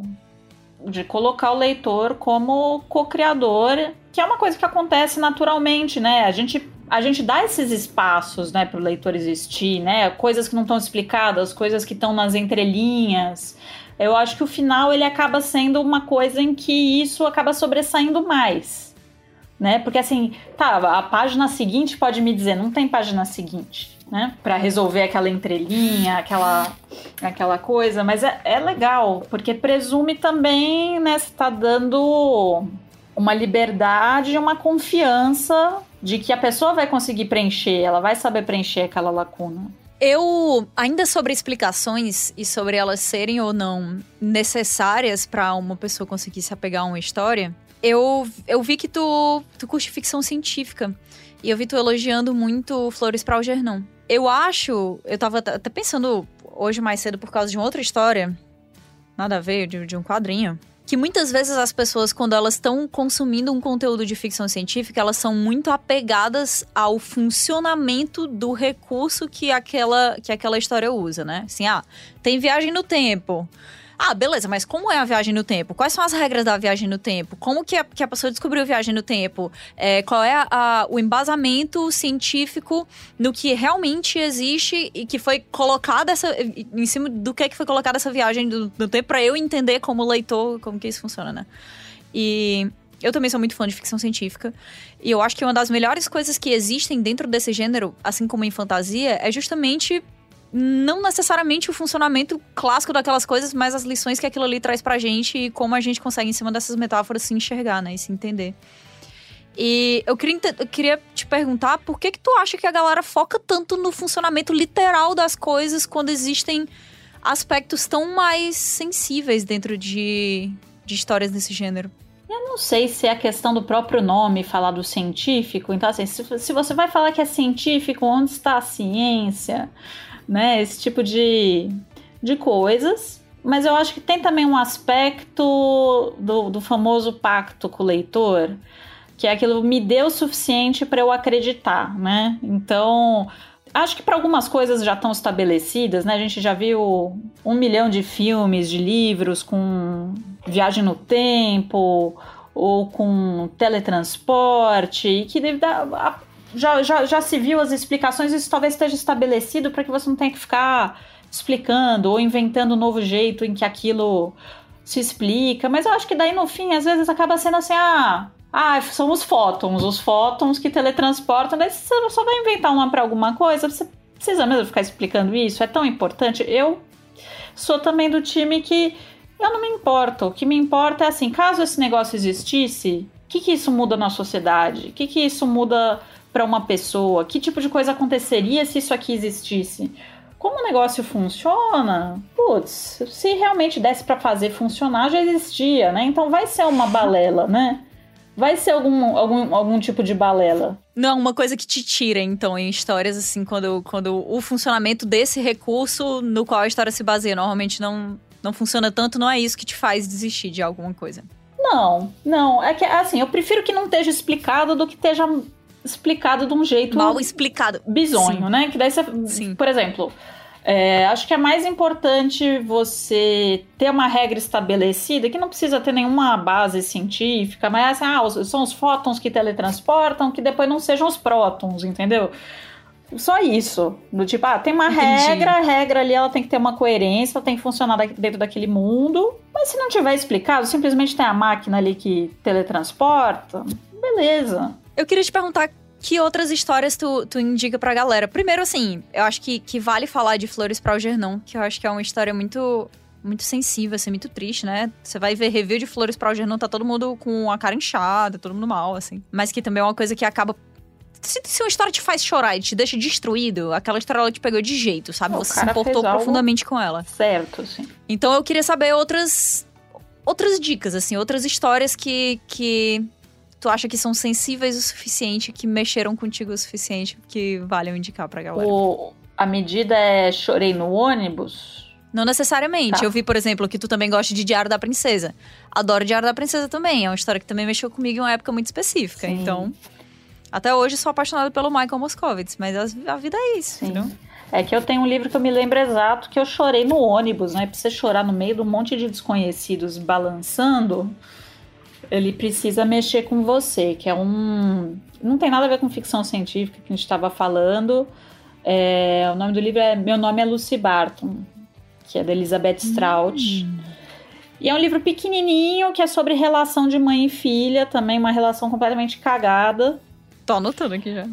De colocar o leitor como co-criador, que é uma coisa que acontece naturalmente, né? A gente a gente dá esses espaços, né, para o leitor existir, né? Coisas que não estão explicadas, coisas que estão nas entrelinhas. Eu acho que o final ele acaba sendo uma coisa em que isso acaba sobressaindo mais, né? Porque assim, tá, a página seguinte pode me dizer, não tem página seguinte, né? Para resolver aquela entrelinha, aquela coisa, mas é legal, porque presume também, né, você tá dando uma liberdade e uma confiança de que a pessoa vai conseguir preencher, ela vai saber preencher aquela lacuna. Eu, ainda sobre explicações e sobre elas serem ou não necessárias para uma pessoa conseguir se apegar a uma história, eu vi que tu curte ficção científica. E eu vi tu elogiando muito Flores para Algernon. Eu tava até pensando hoje mais cedo por causa de uma outra história, nada a ver, de um quadrinho, que muitas vezes as pessoas, quando elas estão consumindo um conteúdo de ficção científica, elas são muito apegadas ao funcionamento do recurso que aquela história usa, né? Assim, tem viagem no tempo. Beleza, mas como é a viagem no tempo? Quais são as regras da viagem no tempo? Como que a pessoa descobriu a viagem no tempo? Qual é o embasamento científico no que realmente existe e que foi colocado em cima do que foi colocado essa viagem no tempo para eu entender como leitor, como que isso funciona, né? E eu também sou muito fã de ficção científica. E eu acho que uma das melhores coisas que existem dentro desse gênero, assim como em fantasia, é justamente não necessariamente o funcionamento clássico daquelas coisas, mas as lições que aquilo ali traz pra gente e como a gente consegue, em cima dessas metáforas, se enxergar, né? E se entender. E eu queria te perguntar por que tu acha que a galera foca tanto no funcionamento literal das coisas quando existem aspectos tão mais sensíveis dentro de histórias desse gênero? Eu não sei se é a questão do próprio nome falar do científico. Então, assim, se você vai falar que é científico, onde está a ciência? Né, esse tipo de coisas, mas eu acho que tem também um aspecto do famoso pacto com o leitor, que é aquilo me deu o suficiente para eu acreditar, né? Então, acho que para algumas coisas já estão estabelecidas, né? A gente já viu 1 milhão de filmes, de livros com viagem no tempo ou com teletransporte, e que deve dar... Já se viu as explicações, isso talvez esteja estabelecido para que você não tenha que ficar explicando ou inventando um novo jeito em que aquilo se explica. Mas eu acho que daí no fim, às vezes acaba sendo assim, são os fótons que teletransportam, daí você só vai inventar um nome para alguma coisa, você precisa mesmo ficar explicando isso, é tão importante. Eu sou também do time que eu não me importo, o que me importa é assim, caso esse negócio existisse, o que isso muda na sociedade? O que isso muda para uma pessoa? Que tipo de coisa aconteceria se isso aqui existisse? Como o negócio funciona? Putz, se realmente desse para fazer funcionar, já existia, né? Então vai ser uma balela, né? Vai ser algum tipo de balela. Não, uma coisa que te tira, então, em histórias, assim, quando o funcionamento desse recurso no qual a história se baseia normalmente não funciona tanto, não é isso que te faz desistir de alguma coisa. Não. É que, assim, eu prefiro que não esteja explicado do que esteja explicado de um jeito... mal explicado. Bizonho, Sim. né? Que daí você... Sim. Por exemplo, acho que é mais importante você ter uma regra estabelecida, que não precisa ter nenhuma base científica, mas assim, são os fótons que teletransportam, que depois não sejam os prótons, entendeu? Só isso. Do tipo, tem uma regra, a regra ali ela tem que ter uma coerência, ela tem que funcionar dentro daquele mundo. Mas se não tiver explicado, simplesmente tem a máquina ali que teletransporta, beleza. Eu queria te perguntar que outras histórias tu indica pra galera. Primeiro, assim, eu acho que vale falar de Flores para Algernon, que eu acho que é uma história muito, muito sensível, assim, muito triste, né? Você vai ver review de Flores para Algernon, tá todo mundo com a cara inchada, todo mundo mal, assim. Mas que também é uma coisa que acaba... Se uma história te faz chorar e te deixa destruído, aquela história ela te pegou de jeito, sabe? Você se importou profundamente com ela. Certo, sim. Então eu queria saber outras dicas, assim, outras histórias que tu acha que são sensíveis o suficiente, que mexeram contigo o suficiente, que valem indicar pra galera. A medida é chorei no ônibus? Não necessariamente. Tá. Eu vi, por exemplo, que tu também gosta de Diário da Princesa. Adoro Diário da Princesa também. É uma história que também mexeu comigo em uma época muito específica. Sim. Então... Até hoje sou apaixonada pelo Michael Moscovitz, mas a vida é isso, sim. Entendeu? É que eu tenho um livro que eu me lembro exato, que eu chorei no ônibus, né? Pra você chorar no meio de um monte de desconhecidos balançando, ele precisa mexer com você, que é um Não tem nada a ver com ficção científica que a gente estava falando. O nome do livro é Meu Nome é Lucy Barton, que é da Elizabeth Strout. E é um livro pequenininho que é sobre relação de mãe e filha, também uma relação completamente cagada. Tô anotando aqui já.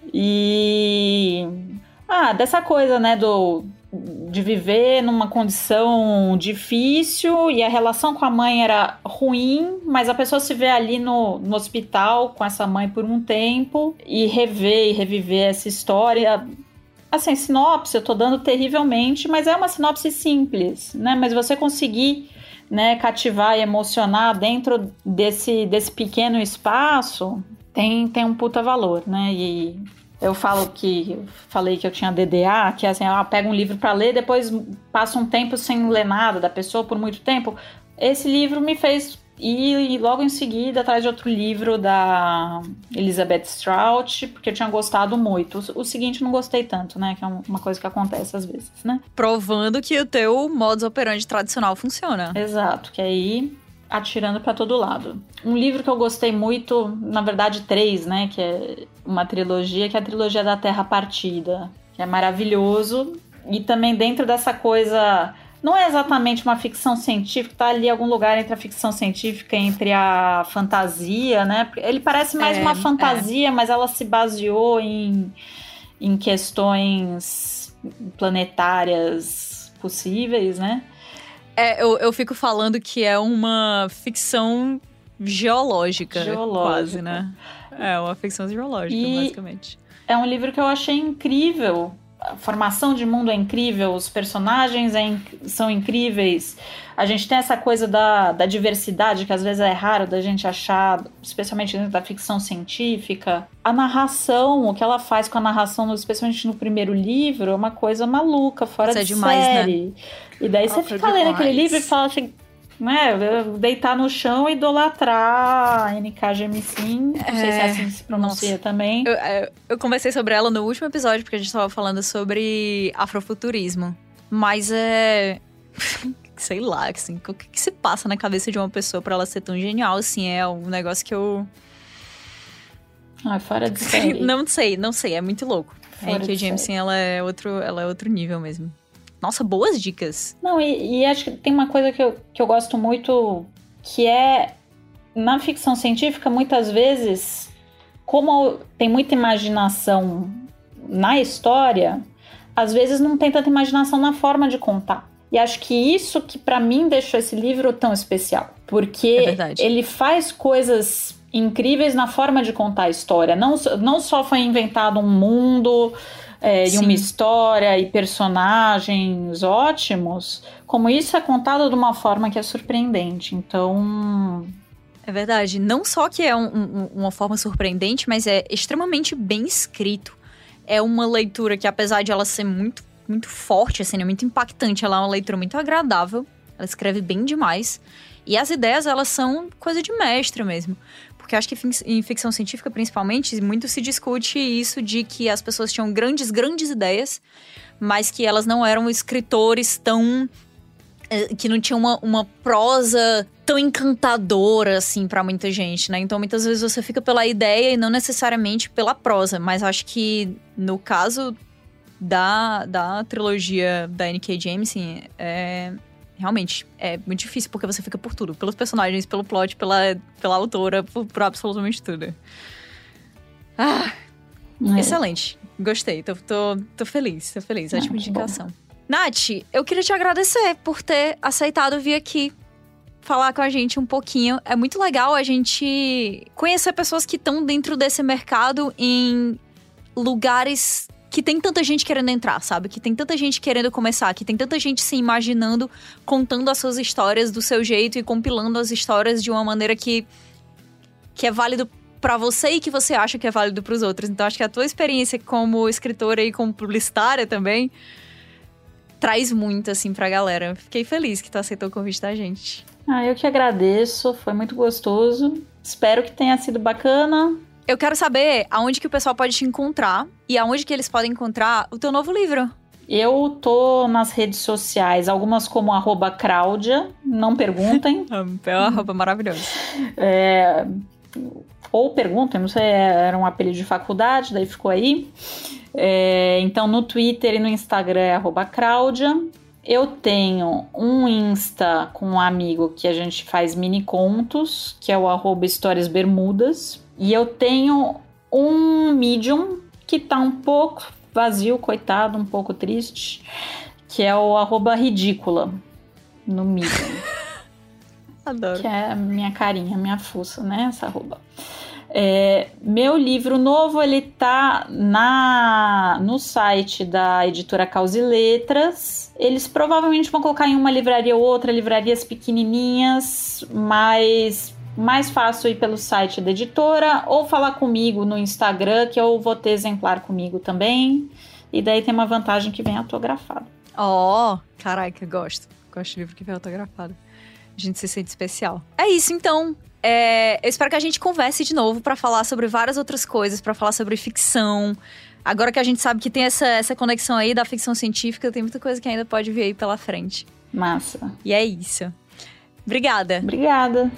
E... dessa coisa, né, de viver numa condição difícil e a relação com a mãe era ruim, mas a pessoa se vê ali no hospital com essa mãe por um tempo e reviver essa história. Assim, sinopse, eu tô dando terrivelmente, mas é uma sinopse simples, né? Mas você conseguir, né, cativar e emocionar dentro desse pequeno espaço tem um puta valor, né? E eu falei que eu tinha DDA, que assim, eu pego um livro para ler, depois passo um tempo sem ler nada da pessoa por muito tempo. Esse livro me fez ir logo em seguida atrás de outro livro da Elizabeth Strout, porque eu tinha gostado muito. O seguinte não gostei tanto, né? Que é uma coisa que acontece às vezes, né? Provando que o teu modus operandi tradicional funciona. Exato, que aí atirando para todo lado. Um livro que eu gostei muito, na verdade 3, né, que é uma trilogia, que é a trilogia da Terra Partida, que é maravilhoso, e também dentro dessa coisa, não é exatamente uma ficção científica, tá ali em algum lugar entre a ficção científica e entre a fantasia, né, ele parece mais uma fantasia, mas ela se baseou em questões planetárias possíveis, né. Eu fico falando que é uma ficção geológica, quase, né? É uma ficção geológica, basicamente. É um livro que eu achei incrível. A formação de mundo é incrível, os personagens são incríveis. A gente tem essa coisa da diversidade, que às vezes é raro da gente achar, especialmente dentro da ficção científica. A narração, o que ela faz com a narração, especialmente no primeiro livro, é uma coisa maluca, fora de demais, série. Né? E daí você fica lendo aquele livro e fala assim, né, deitar no chão e idolatrar a NK Jemisin, não sei se assim se pronuncia também. Eu conversei sobre ela no último episódio, porque a gente tava falando sobre afrofuturismo. Mas sei lá, assim, o que se passa na cabeça de uma pessoa pra ela ser tão genial, assim, é um negócio que eu... fora de série. Não sei, é muito louco. A NK Jemisin, ela é outro nível mesmo. Nossa, boas dicas. Não, e acho que tem uma coisa que eu gosto muito, que é, na ficção científica, muitas vezes, como tem muita imaginação na história, às vezes não tem tanta imaginação na forma de contar. E acho que isso que pra mim deixou esse livro tão especial. Porque ele faz coisas incríveis na forma de contar a história. Não só foi inventado um mundo... e uma história e personagens ótimos, como isso é contado de uma forma que é surpreendente. Então... É verdade. Não só que é uma forma surpreendente, mas é extremamente bem escrito. É uma leitura que, apesar de ela ser muito, muito forte, assim, muito impactante, ela é uma leitura muito agradável. Ela escreve bem demais. E as ideias, elas são coisa de mestre mesmo. Porque eu acho que em ficção científica, principalmente, muito se discute isso de que as pessoas tinham grandes ideias, mas que elas não eram escritores tão... que não tinham uma prosa tão encantadora, assim, pra muita gente, né? Então, muitas vezes você fica pela ideia e não necessariamente pela prosa. Mas acho que, no caso da trilogia da N.K. Jemisin, realmente, é muito difícil, porque você fica por tudo. Pelos personagens, pelo plot, pela autora, por absolutamente tudo. Excelente. Gostei. Tô feliz. Ótima indicação. Nath, eu queria te agradecer por ter aceitado vir aqui falar com a gente um pouquinho. É muito legal a gente conhecer pessoas que estão dentro desse mercado em lugares... que tem tanta gente querendo entrar, sabe? Que tem tanta gente querendo começar, que tem tanta gente se imaginando, contando as suas histórias do seu jeito e compilando as histórias de uma maneira que é válido pra você e que você acha que é válido pros outros. Então, acho que a tua experiência como escritora e como publicitária também traz muito, assim, pra galera. Fiquei feliz que tu aceitou o convite da gente. Eu que agradeço, foi muito gostoso. Espero que tenha sido bacana. Eu quero saber aonde que o pessoal pode te encontrar e aonde que eles podem encontrar o teu novo livro. Eu tô nas redes sociais, algumas como @Craudia, não perguntem. É uma arroba maravilhosa. ou pergunta, não sei, era um apelido de faculdade, daí ficou aí. Então no Twitter e no Instagram é @Craudia. Eu tenho um Insta com um amigo que a gente faz mini contos, que é o @HistóriasBermudas. E eu tenho um Medium que tá um pouco vazio, coitado, um pouco triste, que é o @Ridícula no Medium. Adoro. Que é a minha carinha, minha fuça, né? Essa arroba. Meu livro novo, ele tá no site da editora Causa e Letras. Eles provavelmente vão colocar em uma livraria ou outra, livrarias pequenininhas, mas mais fácil ir pelo site da editora ou falar comigo no Instagram, que eu vou ter exemplar comigo também. E daí tem uma vantagem que vem autografado. Caraca, gosto de livro que vem autografado. A gente se sente especial. É isso, então. Eu espero que a gente converse de novo pra falar sobre várias outras coisas, pra falar sobre ficção. Agora que a gente sabe que tem essa conexão aí da ficção científica, tem muita coisa que ainda pode vir aí pela frente. Massa. E é isso. Obrigada. Obrigada.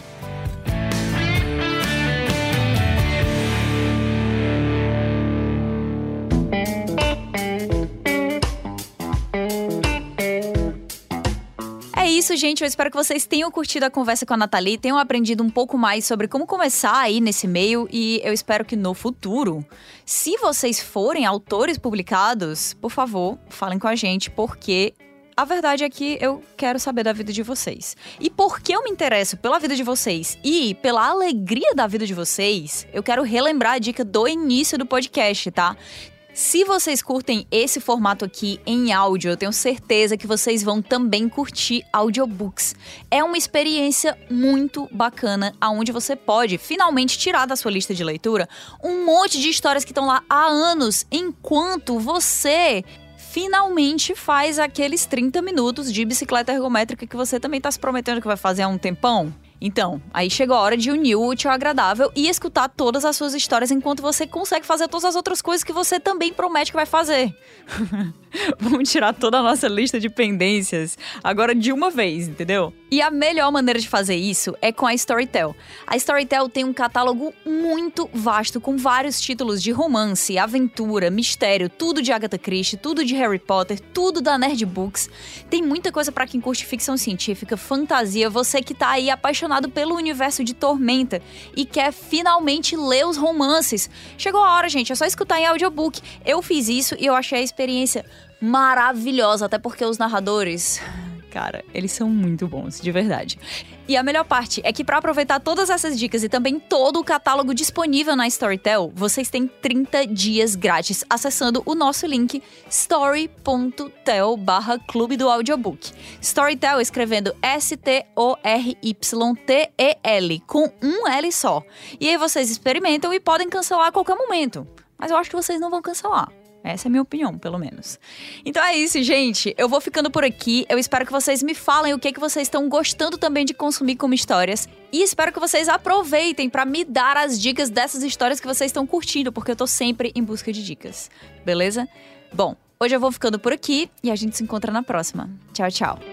É isso, gente. Eu espero que vocês tenham curtido a conversa com a Nathalie, tenham aprendido um pouco mais sobre como começar aí nesse meio, e eu espero que no futuro, se vocês forem autores publicados, por favor, falem com a gente, porque a verdade é que eu quero saber da vida de vocês. E porque eu me interesso pela vida de vocês e pela alegria da vida de vocês, eu quero relembrar a dica do início do podcast, tá? Se vocês curtem esse formato aqui em áudio, eu tenho certeza que vocês vão também curtir audiobooks. É uma experiência muito bacana, onde você pode finalmente tirar da sua lista de leitura um monte de histórias que estão lá há anos, enquanto você finalmente faz aqueles 30 minutos de bicicleta ergométrica que você também está se prometendo que vai fazer há um tempão. Então, aí chegou a hora de unir o útil ao agradável e escutar todas as suas histórias enquanto você consegue fazer todas as outras coisas que você também promete que vai fazer. Vamos tirar toda a nossa lista de pendências agora de uma vez, entendeu? E a melhor maneira de fazer isso é com a Storytel. A Storytel tem um catálogo muito vasto com vários títulos de romance, aventura, mistério, tudo de Agatha Christie, tudo de Harry Potter, tudo da Nerd Books. Tem muita coisa pra quem curte ficção científica, fantasia, você que tá aí apaixonado pelo universo de Tormenta e quer finalmente ler os romances. Chegou a hora, gente, é só escutar em audiobook. Eu fiz isso e eu achei a experiência maravilhosa, até porque os narradores, cara, eles são muito bons, de verdade. E a melhor parte é que para aproveitar todas essas dicas e também todo o catálogo disponível na Storytel, vocês têm 30 dias grátis acessando o nosso link story.tel/clube do audiobook. Storytel escrevendo STORYTEL com um L só. E aí vocês experimentam e podem cancelar a qualquer momento. Mas eu acho que vocês não vão cancelar. Essa é a minha opinião, pelo menos. Então é isso, gente. Eu vou ficando por aqui. Eu espero que vocês me falem o que vocês estão gostando também de consumir como histórias. E espero que vocês aproveitem para me dar as dicas dessas histórias que vocês estão curtindo, porque eu tô sempre em busca de dicas. Beleza? Bom, hoje eu vou ficando por aqui e a gente se encontra na próxima. Tchau, tchau.